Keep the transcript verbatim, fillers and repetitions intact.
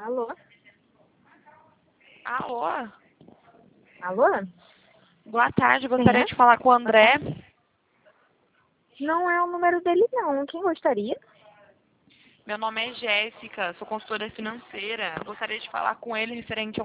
Alô? Alô? Alô? Boa tarde, Quem gostaria é? de falar com o André. Não é o número dele, não. Quem gostaria? Meu nome é Jéssica, sou consultora financeira. Gostaria de falar com ele referente a